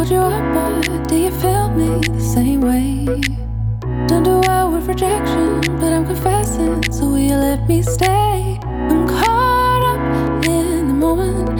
called you up, but do you feel me the same way? Don't do well with rejection, but I'm confessing, so will you let me stay? I'm caught up in the moment,